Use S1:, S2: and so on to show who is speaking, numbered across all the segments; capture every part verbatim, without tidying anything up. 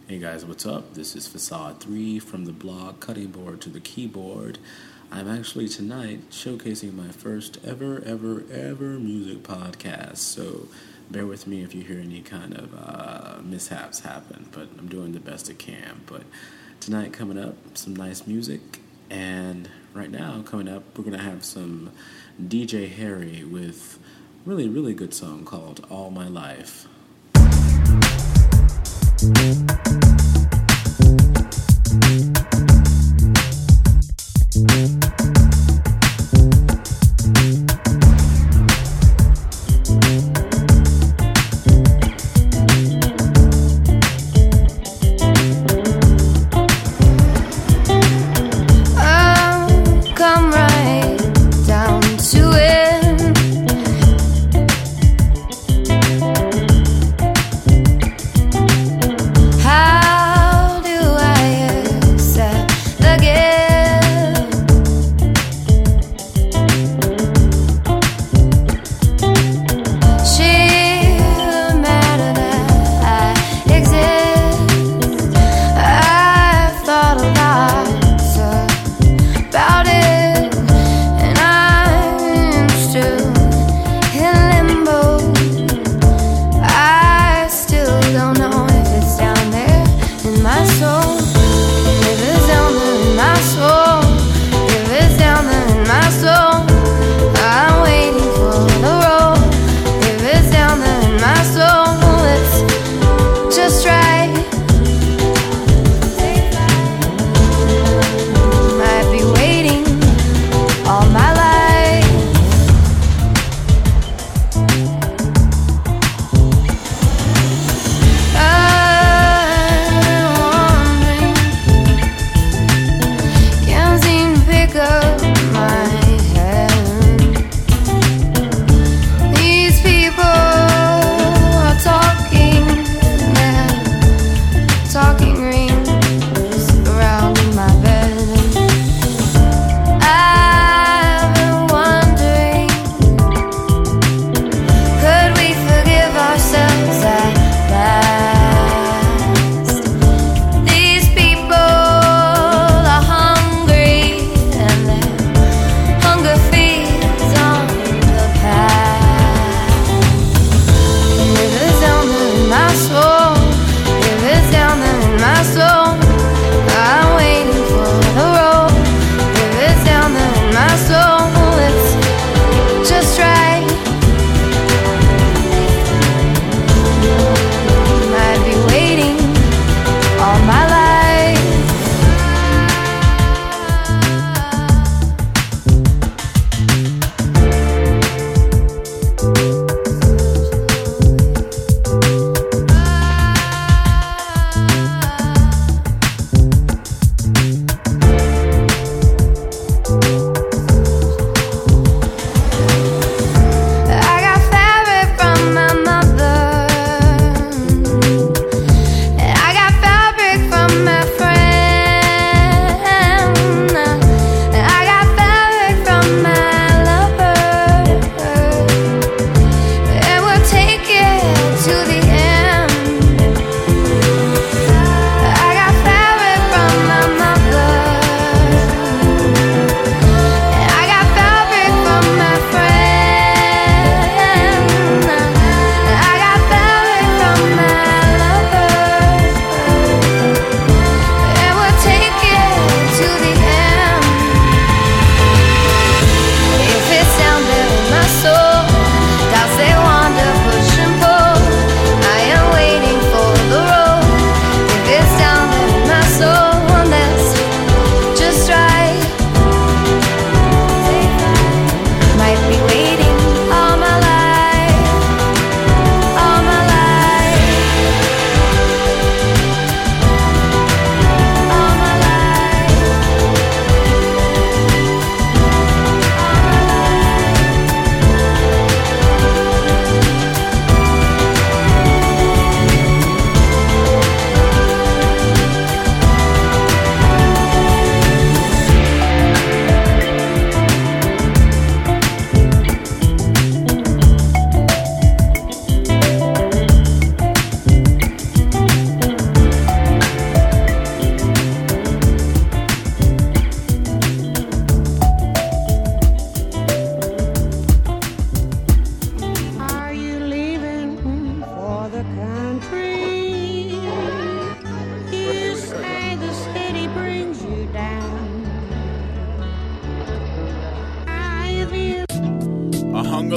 S1: Hey guys, what's up? This is Facade three from the blog Cutting Board to the Keyboard. I'm actually tonight showcasing my first ever, ever, ever music podcast, so bear with me if you hear any kind of uh, mishaps happen, but I'm doing the best I can. But tonight coming up, some nice music, and right now coming up, we're going to have some D J Harry with a really, really good song called All My Life.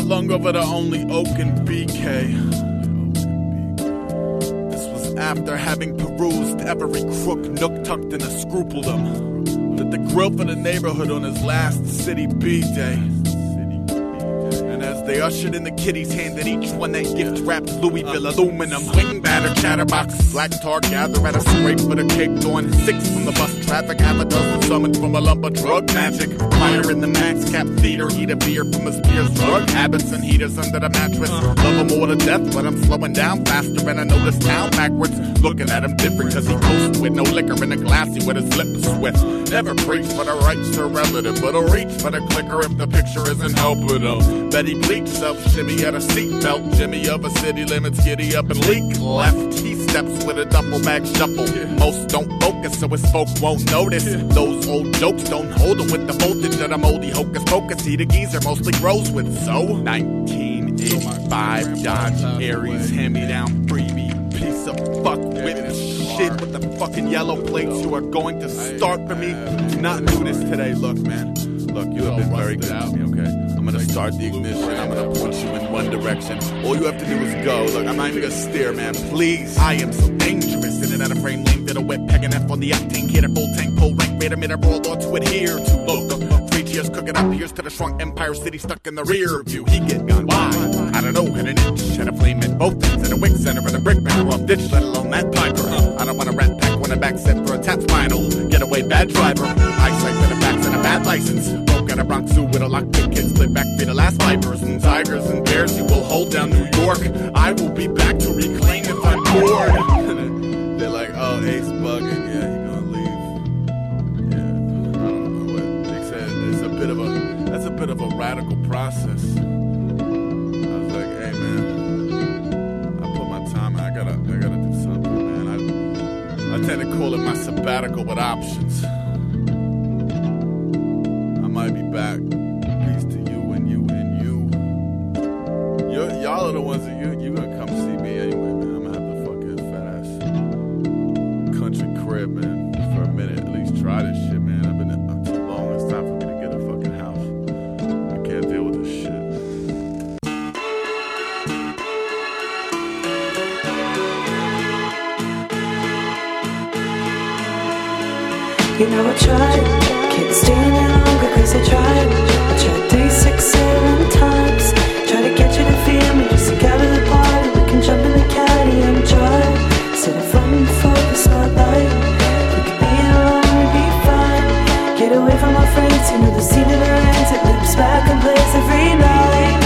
S2: lung over the only Oaken B K. This was after having perused every crook nook tucked in a scrupledom. Lit the grill for the neighborhood on his last City B day. They ushered in the kiddies, handed each one that gift-wrapped Louisville aluminum. Swing batter, chatterbox, black tar, gather at a scrape for the cake, throwing six from the bus traffic. Half a dozen summoned from a lump of drug magic. Fire in the max cap theater, eat a beer from his peers. Drug habits and heaters under the mattress. Love him more to death, but I'm slowing down faster, and I know this town backwards. Looking at him different, cause he coasts with no liquor in a glassy with his lips with. Never preach for the rights are relative, but he'll reach for the clicker if the picture isn't helping him. Betty bleach self shimmy at a seatbelt. Jimmy of a city limits, giddy up and leak left. He steps with a duffel bag shuffle. Most don't focus, so his folk won't notice. Those old jokes don't hold him with the voltage of the moldy hocus pocus. He the geezer mostly grows with. So nineteen eighty-five Dodge Aries, hand me down freebie, piece of fuck with shit with the fucking yellow plates. You are going to start for me. Do not do this today. Look, man. Look, you have been very good to me, okay? I'm gonna start the ignition. I'm gonna point you in one direction. All you have to do is go. Look, I'm not even gonna steer, man. Please. I am so dangerous. In and out of frame lane, bit of wet pegging F on the octane. Hit a full tank, pull rank, made a minute, rolled on to adhere to. Look, three cheers cooking up. Here's to the shrunk Empire City stuck in the rear view. He get gone. Why? I don't know, hit an inch. Had a flame at both ends. At a wing center for the brick man. Rough ditch, let alone that piper. I don't want a rat pack when a back set for a tap spinal. Getaway bad driver. Eyesight for the backs and a bad license. Got a Bronx Zoo with a lockpick kid, split back be the last vipers and tigers and bears. You will hold down New York. I will be back to reclaim if I'm bored. They're like, oh, Ace bugging. Yeah, he gonna leave. Yeah, I don't know what they said. It's a bit of a that's a bit of a radical process. I was like, hey man, I put my time. I gotta I gotta do something, man. I I tend to call it my sabbatical with options. Might be back. Peace to you and you and you. You're, y'all are the ones that you you gonna come see me anyway, man. I'm gonna have the fucking fat ass country crib, man, for a minute. At least try this shit, man. I've been up too long. It's time for me to get a fucking house. I can't deal with this shit.
S3: You know I tried. Can't stay any longer cause I tried I tried three, six, seven times Try to get you to feel me just to gather the party We can jump in the caddy and drive Instead of running for the spotlight We could be alone, we'd be fine Get away from our friends, you know the scene never ends It loops back and plays every night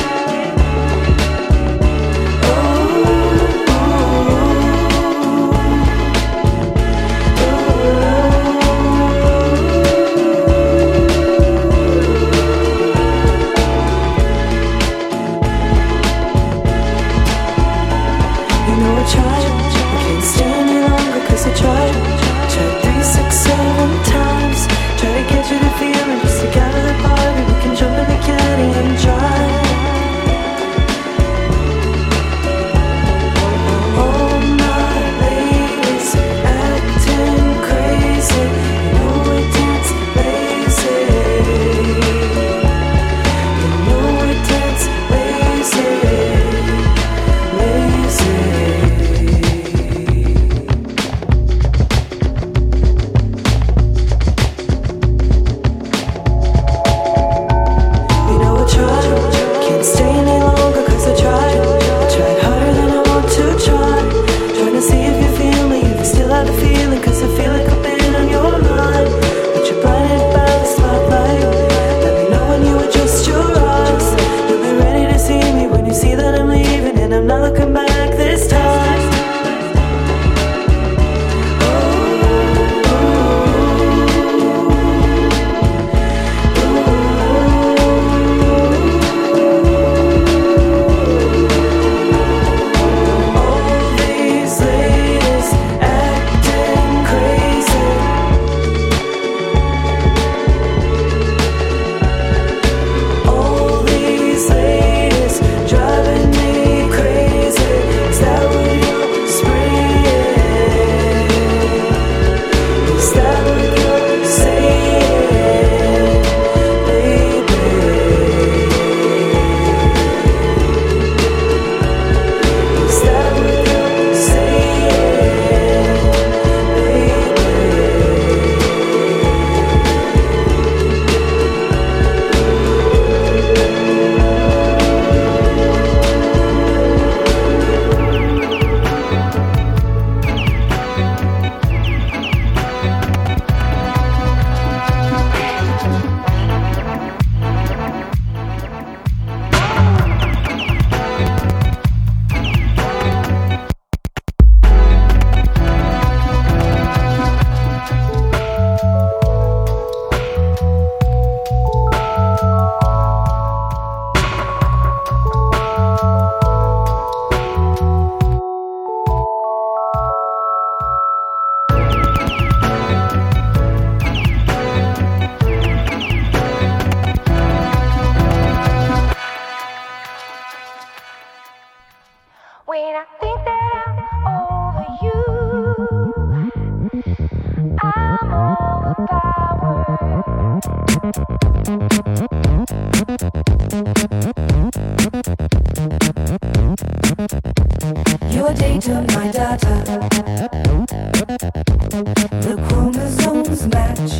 S3: The chromosomes match,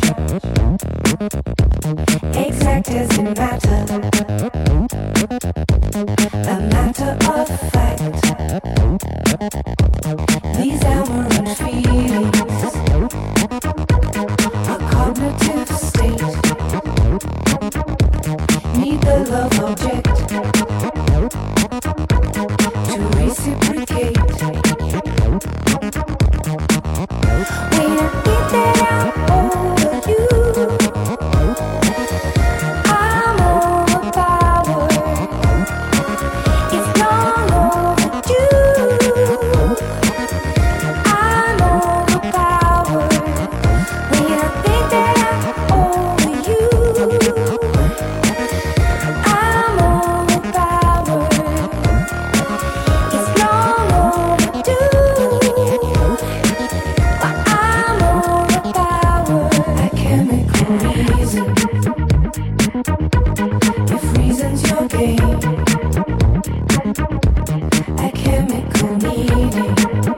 S3: exact as in matter, a matter of fact. These aberrant feelings, a cognitive state, need the love object to reciprocate. When I think that I'm over you, I'm overpowered. It's long overdue. I'm overpowered. When I think that I'm over you, I'm overpowered. It's long overdue. But I'm overpowered. A chemical reason. If reason's your game, a chemical meaning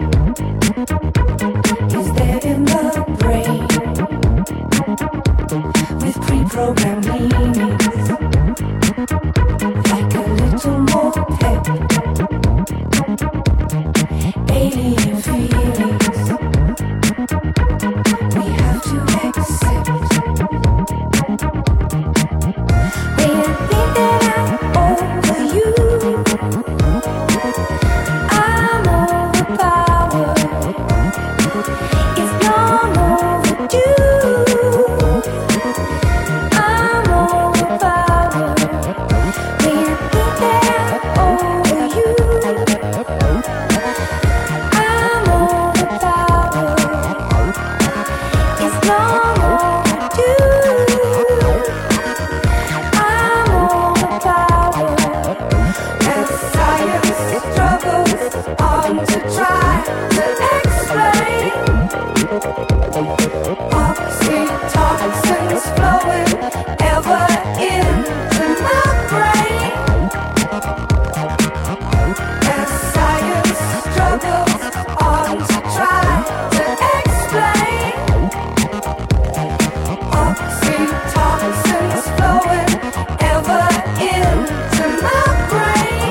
S3: is there in the brain with pre-programmed meanings, like a little more pep, alien feelings we have to accept. When I think that I'm over you, I'm overpowered. It's long overdue. I'm overpowered. When I think that I'm over you, I'm overpowered. It's long overdue. I'm overpowered. As science struggles on to try to explain oxytocins flowing ever into my brain. As science struggles on to try to explain oxytocins flowing ever into my brain.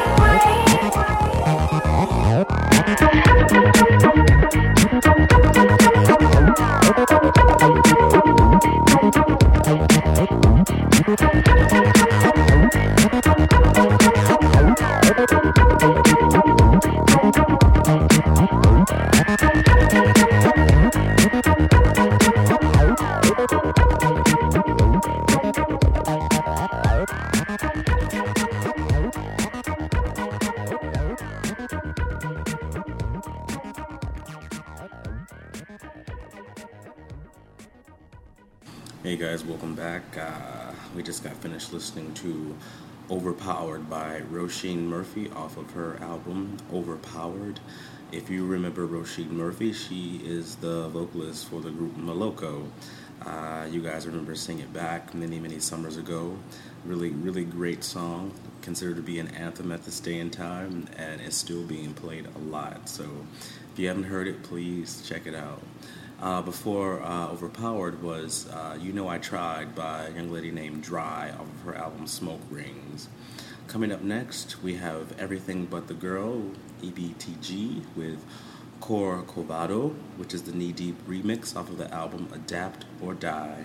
S1: Hey guys, welcome back. Uh, we just got finished listening to Overpowered by Roisin Murphy off of her album Overpowered. If you remember Roisin Murphy, she is the vocalist for the group Moloko. Uh, you guys remember Sing It Back many, many summers ago. Really, really great song. Considered to be an anthem at this day and time, and it's still being played a lot. So if you haven't heard it, please check it out. Uh, before uh, Overpowered was uh, You Know I Tried by a young lady named Dry off of her album Smoke Rings. Coming up next, we have Everything But the Girl, E B T G, with Cor Covado, which is the Knee Deep remix off of the album Adapt or Die.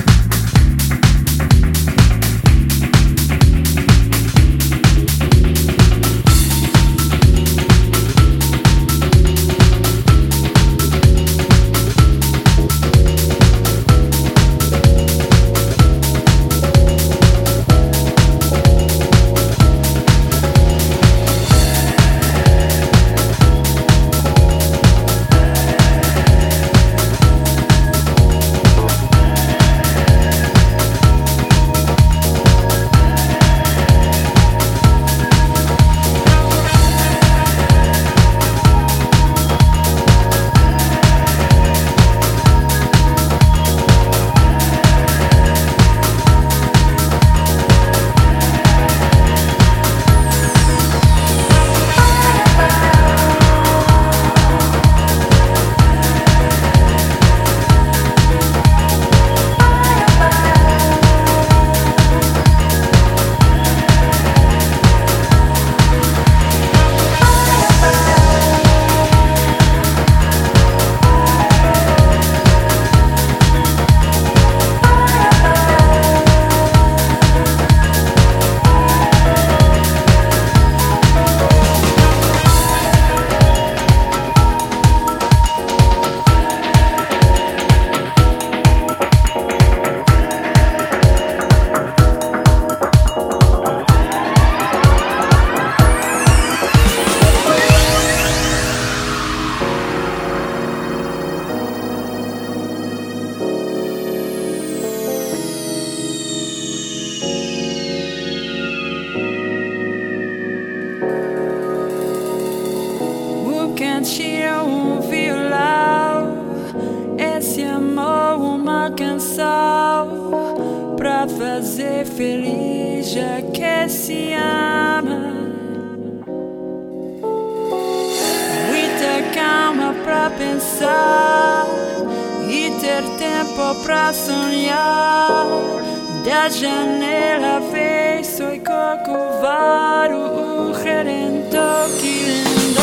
S3: Thank
S4: fazer feliz, já que se ama. Muita calma pra pensar e ter tempo pra sonhar. Da janela vejo soy Corcovado, o redentor que lindo.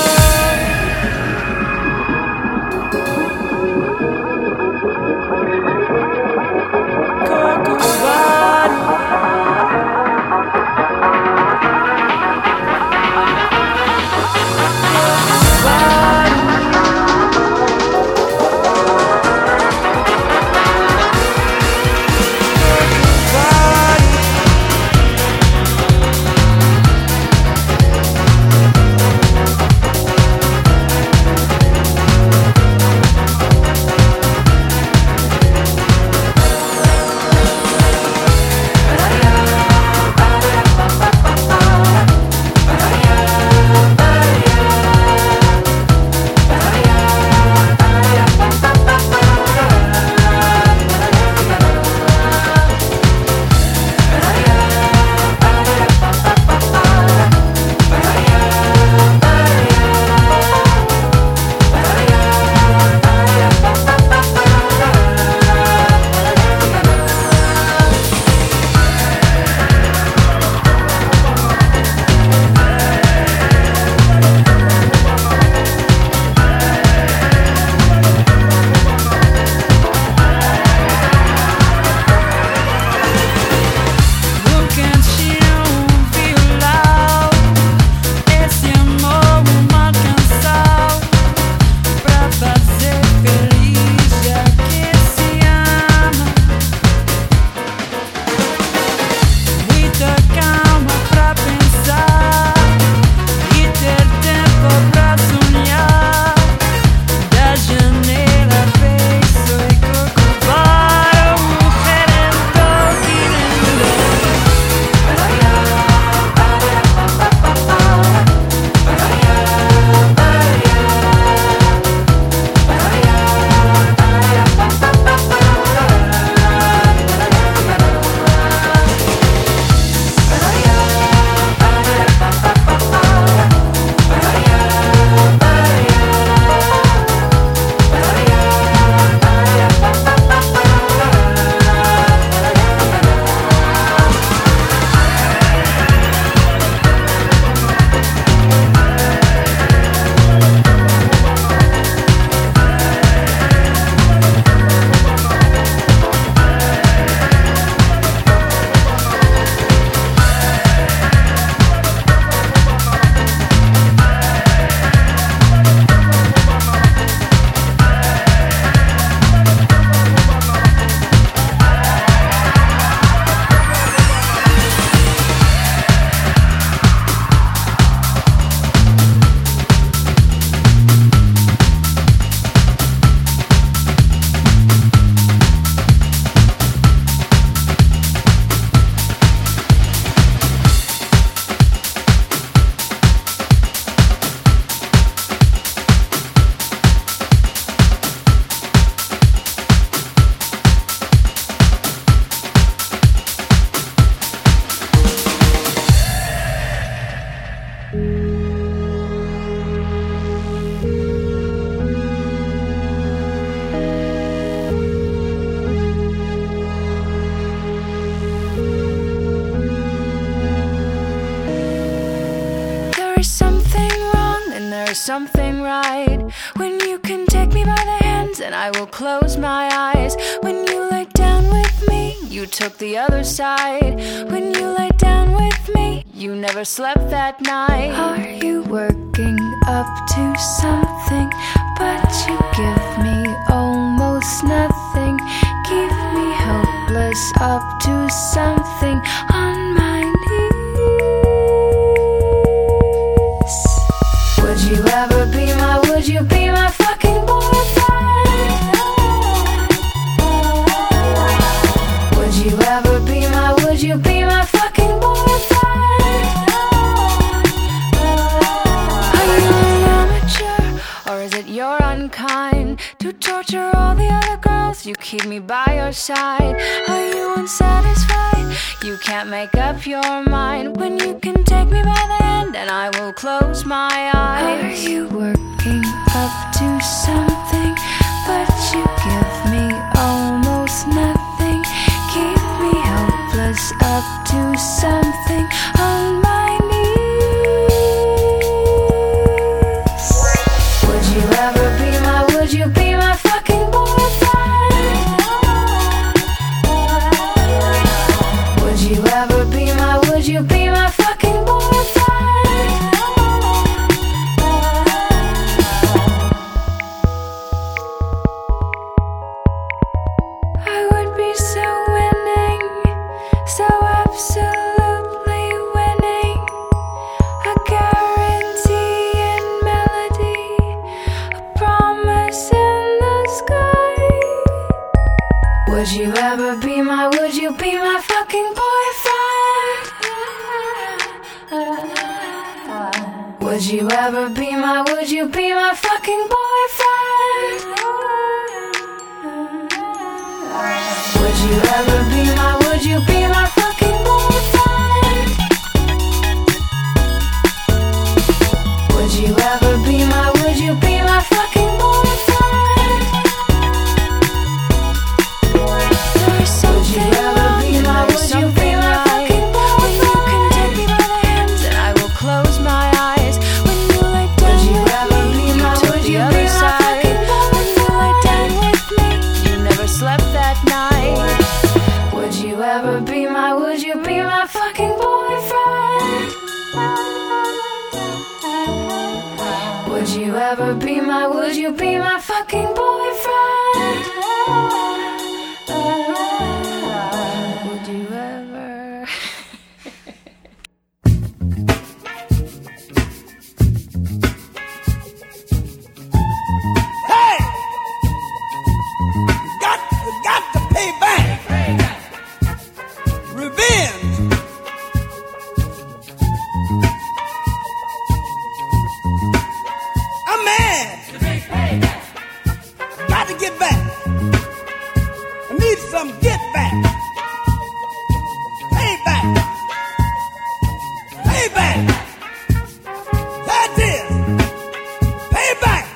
S5: Something right when you can take me by the hands and I will close my eyes. When you lay down with me, you took the other side. When you lay down with me, you never slept that night. Are you working up to something? But you give me almost nothing. Keep me helpless up to something on my knees. Would you ever be my, would you be my fucking boyfriend? Would you ever be my, would you be my fucking boyfriend? Are you an amateur, or is it you're unkind? to torture all the other girls. You keep me by your side. Are you unsatisfied? You can't make up your mind when you can take me by the hand and I will close my eyes. Are you working up to something? But you give me almost nothing. Keep me helpless up to something on my knees. Would you ever be my, would you be my fucking boyfriend? Would you ever be my, would you be my fucking boyfriend? I would be so winning, so absolutely winning. A guarantee in melody, a promise in the sky. Would you ever be my, would you be my fucking boyfriend? Would you ever be my, would you be my fucking boyfriend? Would you ever be my, would you be my fucking boyfriend? Would you ever be my, would you be my fucking boyfriend? There's something wrong, would you be my fucking boyfriend? When you can take me by the hands and I will close my eyes. When you lay down, would you ever be my, would you be my fucking boyfriend? When you lay down with me, you never slept that night. Would you ever be my, would you be my fucking boyfriend? Would you ever be my, would you be my fucking boyfriend? Would you ever?
S6: Hey! Got, got to pay back. Revenge. I'm mad. Got to get back. I need some get back. Pay back. Pay back. That's it. Pay back.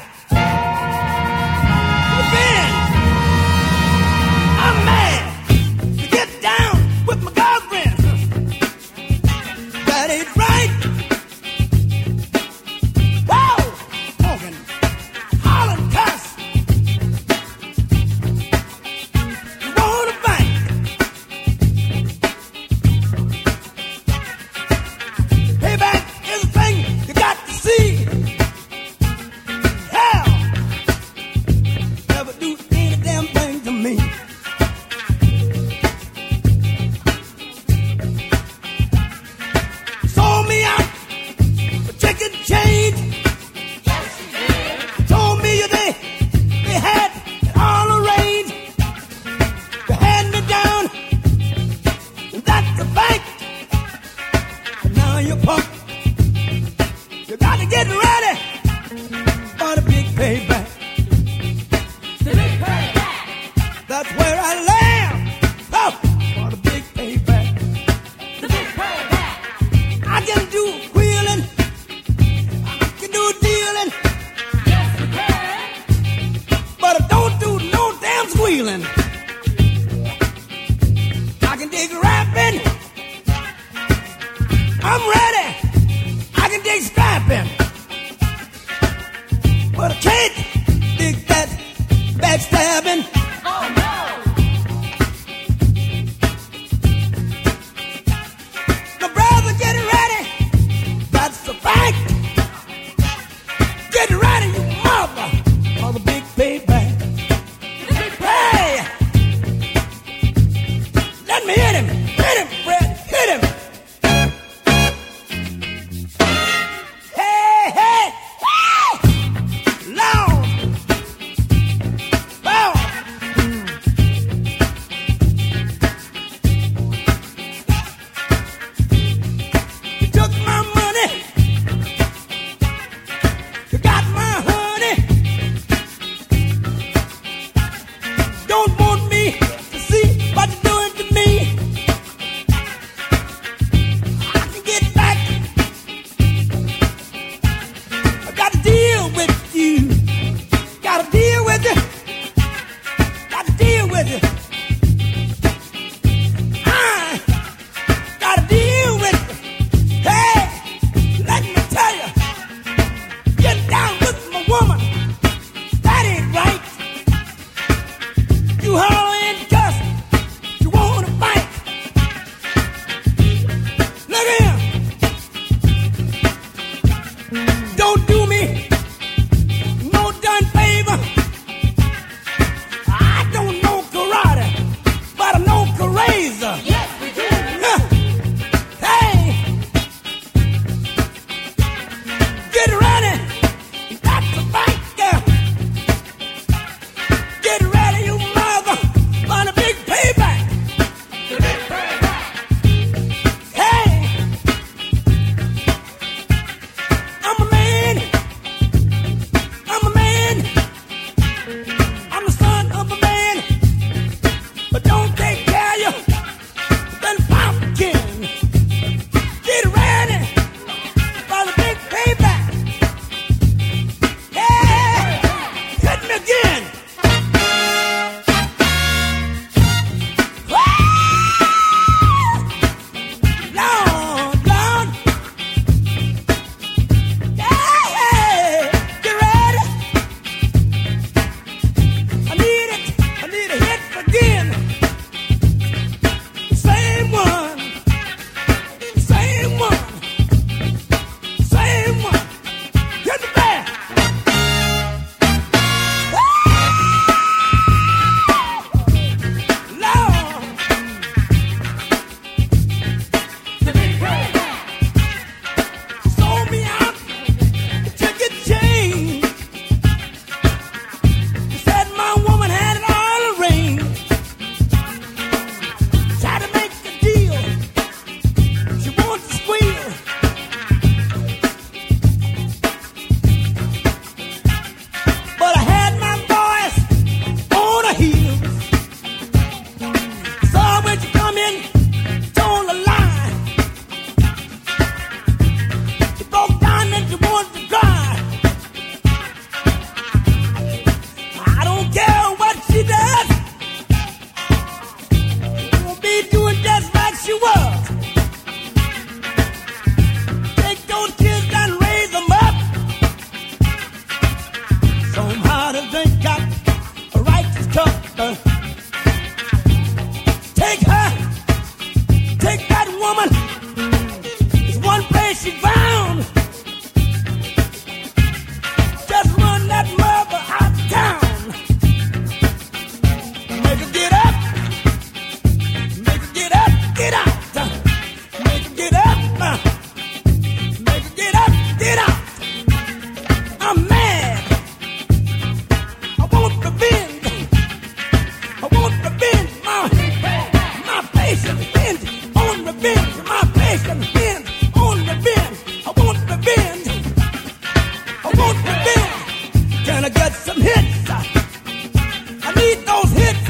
S6: Revenge. I'm mad to get down with my girlfriend. That ain't right. Whoa! Honking, hollering, cuss. You wanna fight? Payback is a thing you got to see. Hell, never do any damn thing to me. Sold me out for chicken change. Told me they, they had it all arranged. They had me down, and that's the bank. And now you're punk. You got to get ready for the big payback. The big payback. That's where I land. Oh, for the big payback. The big payback. I can do wheeling. I can do dealing. Yes, you can. But I don't do no damn squealing. I can dig rapping. I'm ready. woman is one place she found. Just run that mother out of town. Make her get up. Make her get up, get out. Make her get up. Make her get up, get out. I'm mad. I want revenge. I want revenge. My, my patient revenge. On revenge. My patient revenge. On revenge. I want revenge. I want revenge. Can I get some hits? I need those hits.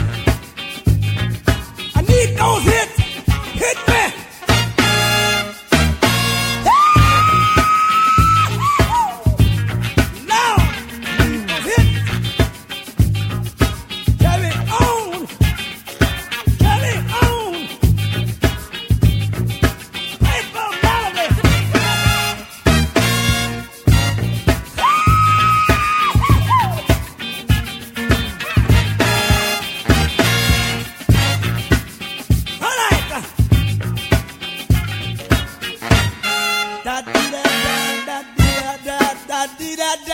S6: I need those hits. Hit me. Now, need those hits. Carry on. Carry on. Paper melody. All right. Da dee da da da dee da da da dee da da.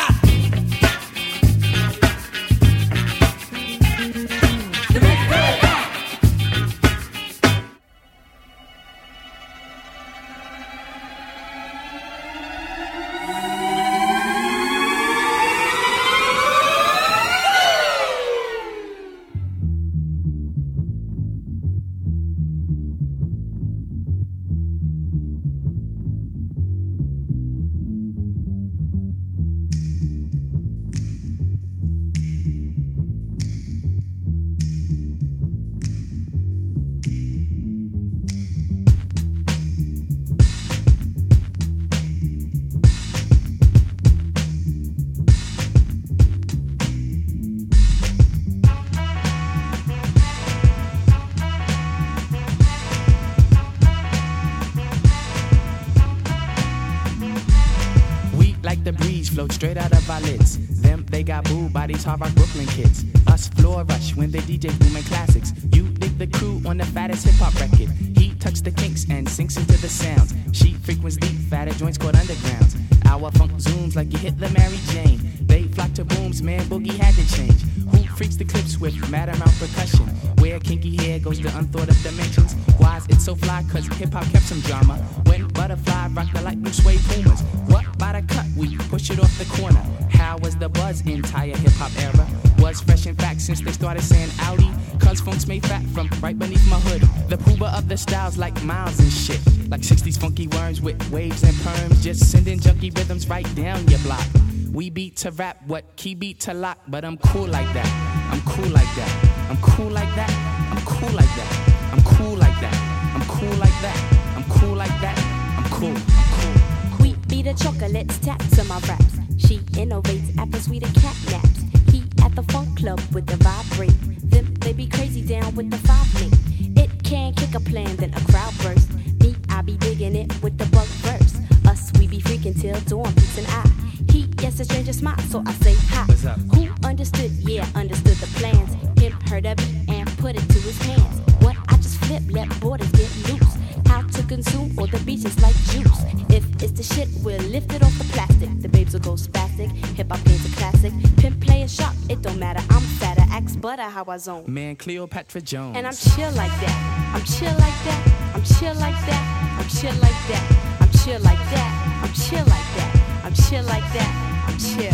S7: We like the breeze, float straight out of our lids. Them, they got booed by these hard rock Brooklyn kids. Us floor rush when the D J booming classics. You dig the crew on the fattest hip hop record. He tucks the kinks and sinks into the sounds. She frequents deep, fatter joints called undergrounds. Our funk zooms like you hit the Mary Jane. They flock to booms, man, Boogie had to change. Who freaks the clips with mad amount percussion? Where kinky hair goes to unthought of dimensions. Why's it so fly? Cause hip hop kept some drama. When Butterfly rocked the light blue suede Pumas. What by the cut? We push it off the corner. How was the buzz entire hip hop era? Was fresh in fact since they started saying Audi. Cause funk's made fat from right beneath my hood. The pooba of the styles like Miles and shit. Like sixties funky worms with waves and perms. Just sending junky rhythms right down your block. We beat to rap, what key beat to lock. But I'm cool like that. I'm cool like that. I'm cool like that. I'm cool like that. I'm cool like that. I'm cool like that. I'm cool like that. I'm cool. I'm cool.
S8: We be the chocolates, taps on my raps. She innovates after sweeter cat naps. He at the funk club with the vibrate. Them they be crazy down with the five link. It can kick a plan, then a crowd burst. Me, I be digging it with the bug verse. Us, we be freaking till dawn, peace and I. He gets a stranger smile, so I say hi.
S7: What's up?
S8: Who understood? Yeah, understood the plans. Him heard of it and put it to his hands. What I just flip, let borders get loose. How to consume all the beaches like juice. If it's the shit, we'll lift it off the plastic. The babes will go spastic. Hip hop ain't a classic. Pimp play a shot, it don't matter. I'm fatter, axe butter how I zone.
S7: Man, Cleopatra Jones.
S8: And I'm chill like that. I'm chill like that. I'm chill like that. I'm chill like that. I'm chill like that. I'm chill like that. I'm chill like that. I'm chill.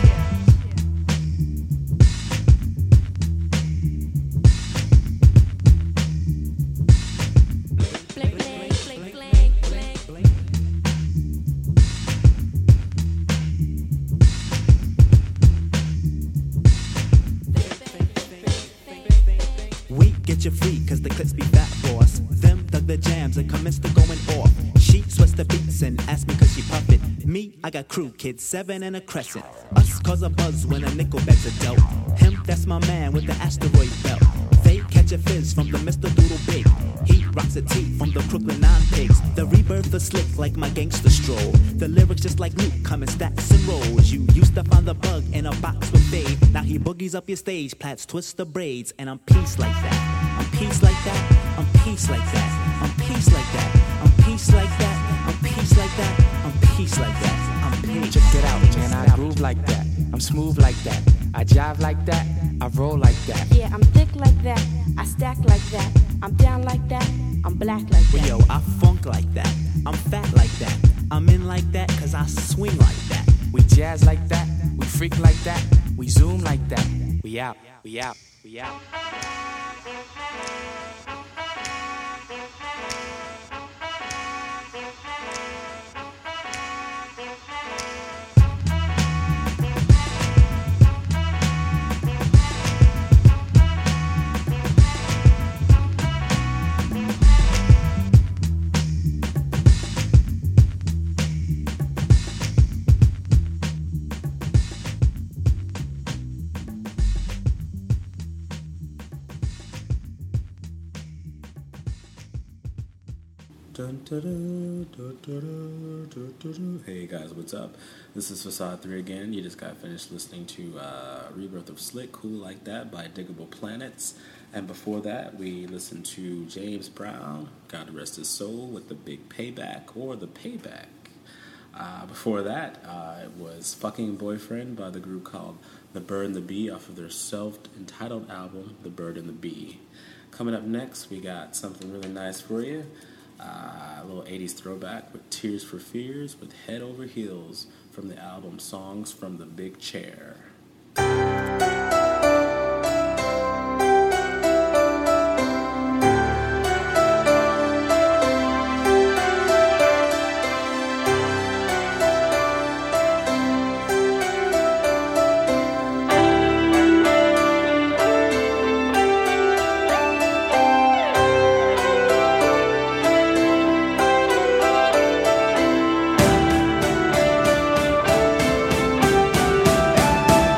S9: We get you free, cause the clips be fat for us. Them dug the jams and commenced to going off. She sweats the beats and asked me cause she puff it. Me, I got crew, kids, seven and a crescent. Us cause a buzz when a nickel bags are dealt. Him, that's my man with the asteroid belt. They catch a fizz from the Mister Doodle Big. He rocks a tee from the Brooklyn Nine Pigs. The rebirth is slick like my gangster stroll. The lyrics just like Luke come in stacks and rolls. You used to find the bug in a box with Dave. Now he boogies up your stage, plats twist the braids. And I'm peace like that. I'm peace like that. I'm peace like that. I'm peace like that.
S7: groove like that. I'm smooth like that. I jive like that. I roll like that.
S8: Yeah, I'm thick like that. I stack like that. I'm down like that. I'm black like that.
S9: Well, yo, I funk like that. I'm fat like that. I'm in like that cause I swing like that.
S7: We jazz like that. We freak like that. We zoom like that. We out. We out. We out.
S1: Hey guys, what's up? This is Facade three again. You just got finished listening to uh, Rebirth of Slick, Cool Like That by Diggable Planets. And before that, we listened to James Brown, God rest his soul, with The Big Payback or The Payback. Uh, before that, uh, it was Fucking Boyfriend by the group called The Bird and the Bee off of their self-entitled album, The Bird and the Bee. Coming up next, we got something really nice for you. Uh, a little eighties throwback with Tears for Fears with Head Over Heels from the album Songs from the Big Chair.
S10: Thank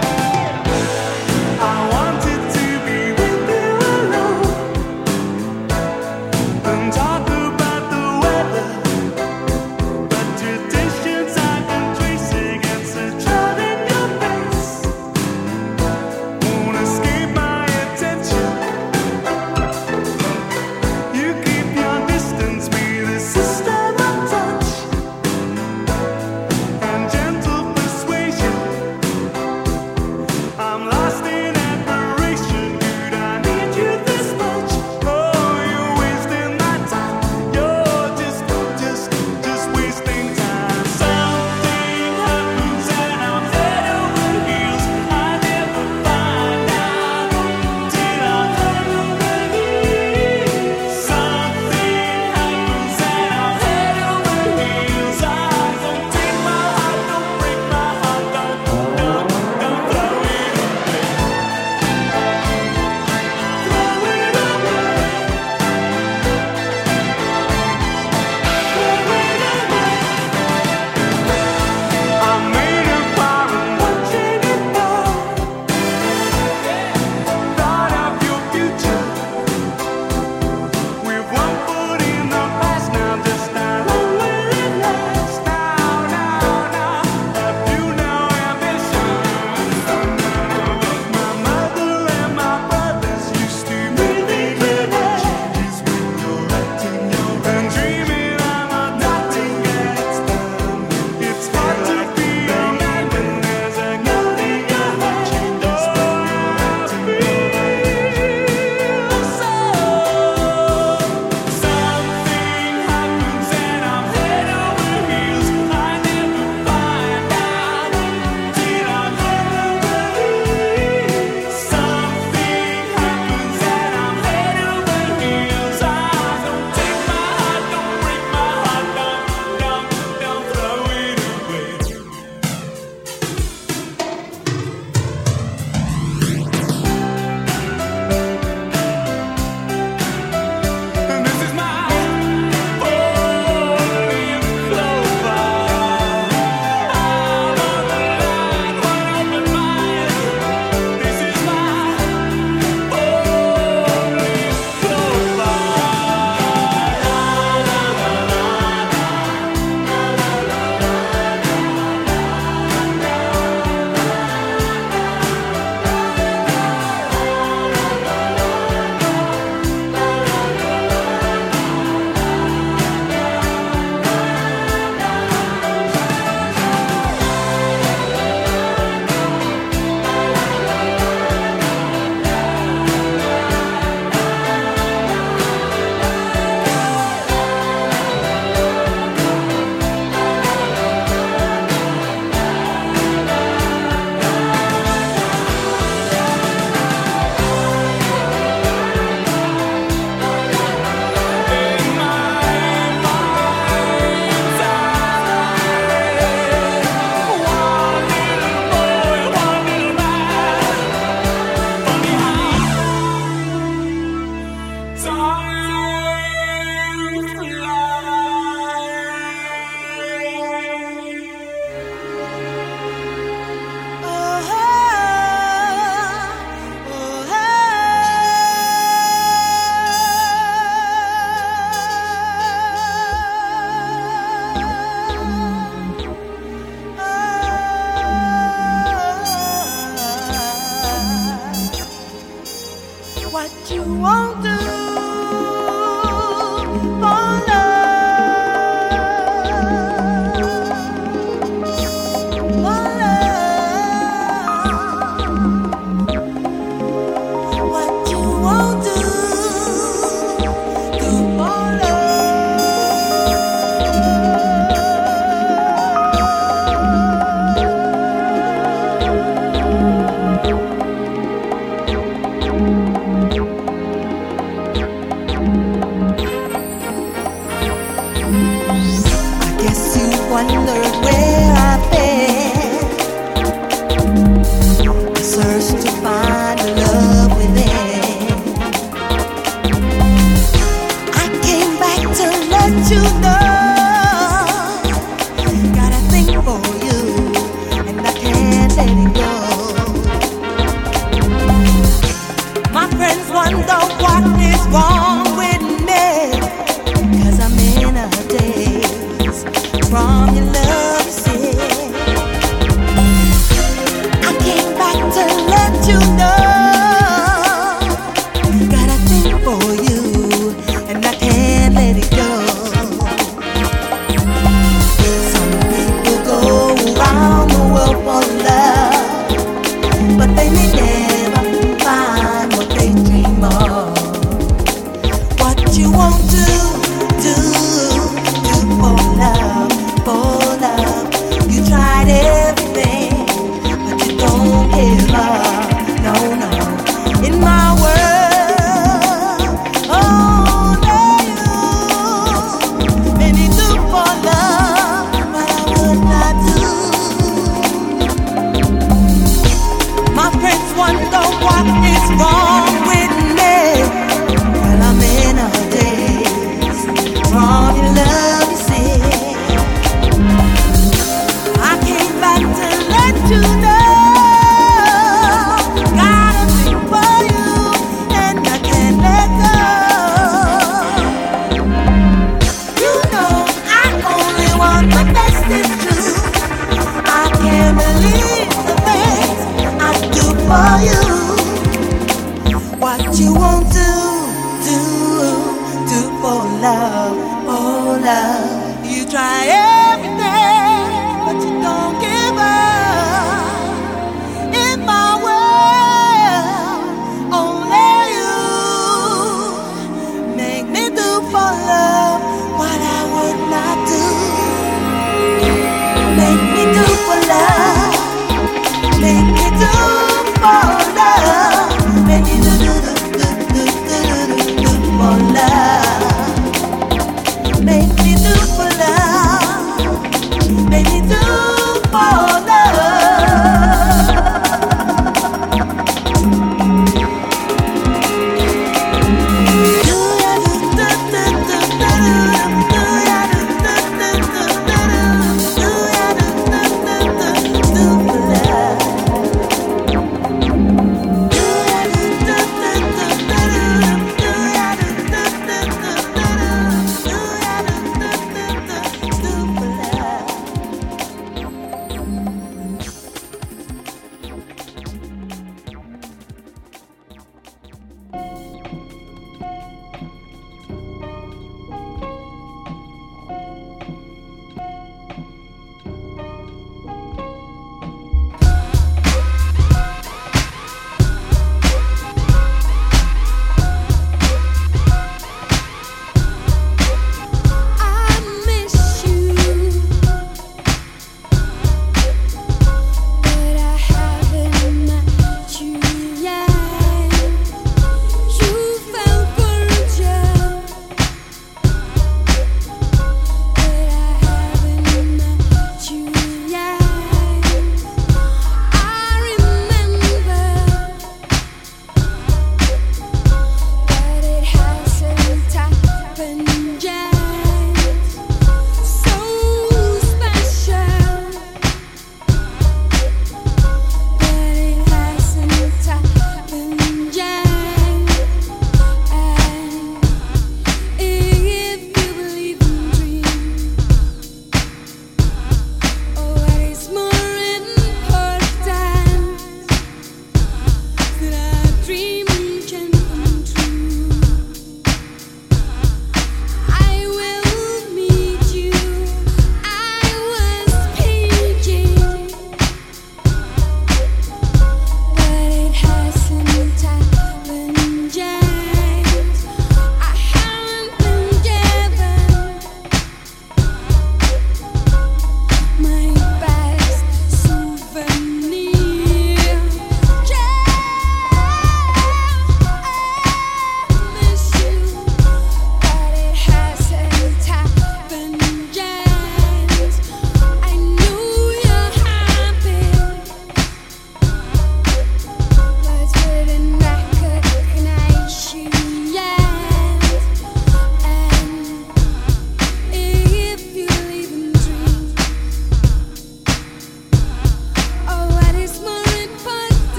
S3: wondered where I've been. I searched to find the love within. I came back to let you know. Got a thing for you, and I can't let it go. My friends wonder what is wrong with me, 'cause I'm in a daze from your love, you see. I came back to let you know. Got a thing for you, and I can't let it go. Some people go around the world for love, but they may never find what they dream of. What you won't do, do, do for love, for love. You tried everything, but you don't give up. No, no. In my world, only you made me do for love what I would not do. My friends wonder what is wrong with me. Well, I'm in a daze from your love, you see. I came back to let you know. Got a thing for you, and I can't let go. You know I only want the best is true. I can't believe the things I do for you. What you won't do, do, do for love, for love. You try everything, but you don't give up. In my world, only you make me do for love what I would not do. Make me do for love. Make me do for love. Make me do do do do do do do for love. Make me do for love.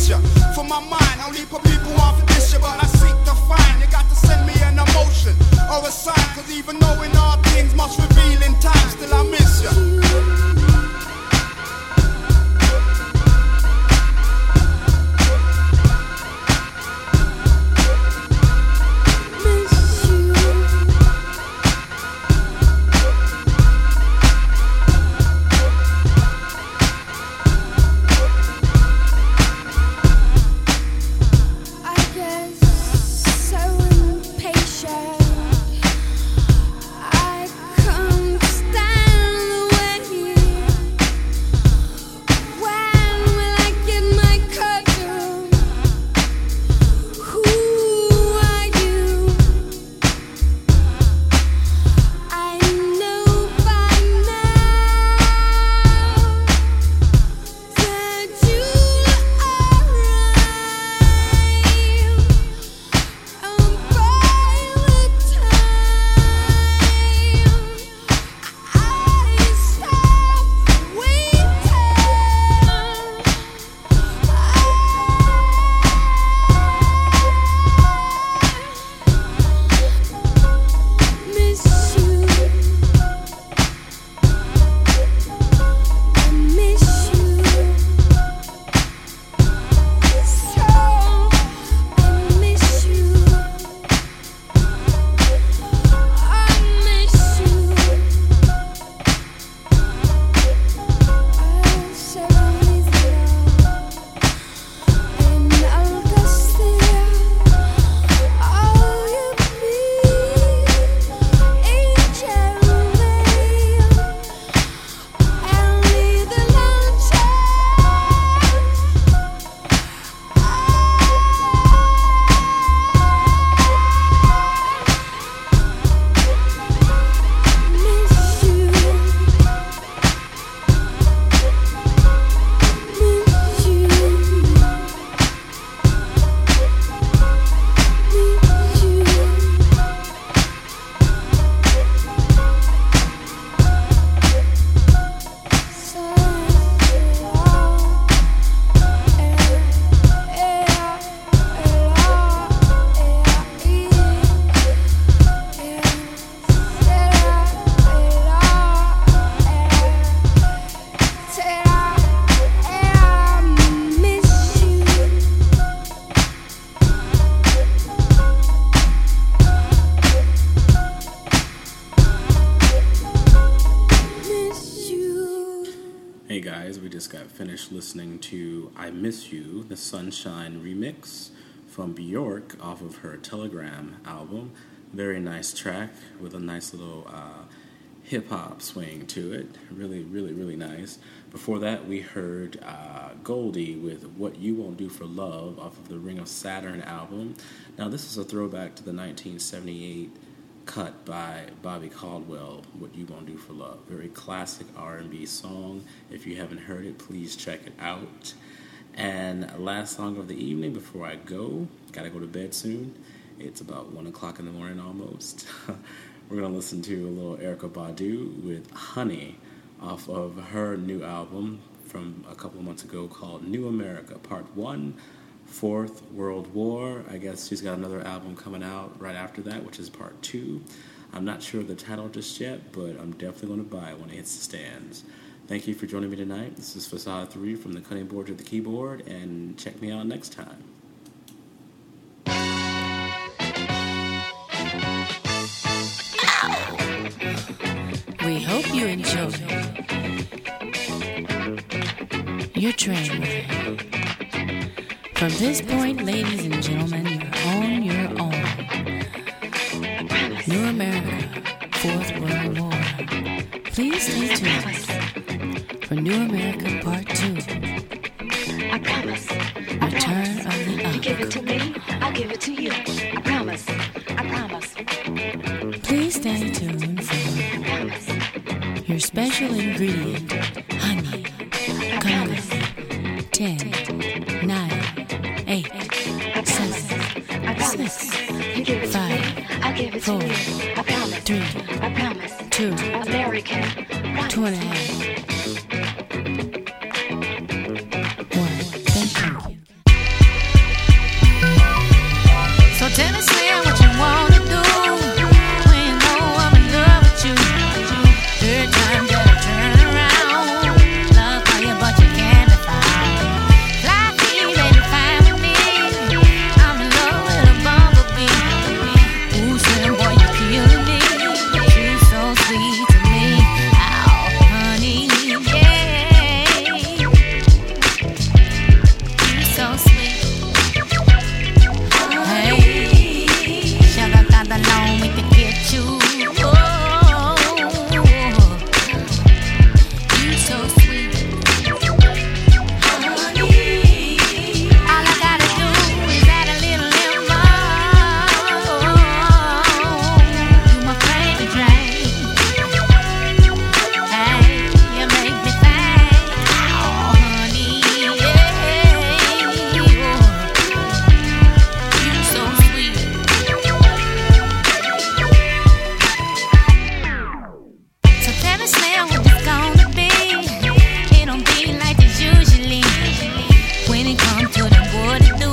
S10: miss ya. For my mind, only for people who want to dish ya, but I seek to find. You got to send me an emotion or a sign, cause even knowing all things must reveal in time, still I miss ya.
S1: Finished listening to I Miss You, the Sunshine remix from Bjork off of her Telegram album. Very nice track with a nice little uh, hip-hop swing to it. Really, really, really nice. Before that, we heard uh, Goldie with What You Won't Do for Love off of the Ring of Saturn album. Now, this is a throwback to the nineteen seventy-eight cut by Bobby Caldwell, What You Won't Do for Love. Very classic R and B song. If you haven't heard it, please check it out. And last song of the evening before I go, gotta go to bed soon. It's about one o'clock in the morning almost. We're gonna listen to a little Erykah Badu with Honey off of her new album from a couple of months ago called New America Part one. Fourth World War. I guess she's got another album coming out right after that, which is part two. I'm not sure of the title just yet, but I'm definitely going to buy it when it hits the stands. Thank you for joining me tonight. This is Facade three from the cutting board to the keyboard, and check me out next time.
S11: We hope you enjoy your train ride. From this point, ladies and gentlemen, you're on your own. New America, Fourth World War. Please stay tuned for New America Part two.
S12: I promise.
S11: Return of the Up.
S12: You give it to me, I'll give it to you. I promise. I promise.
S11: Please stay tuned for your special ingredient, honey, coming. Ten, nine. Eight, seven, six, five, four, three, two, two and a half, one. Thank you.
S13: what it do?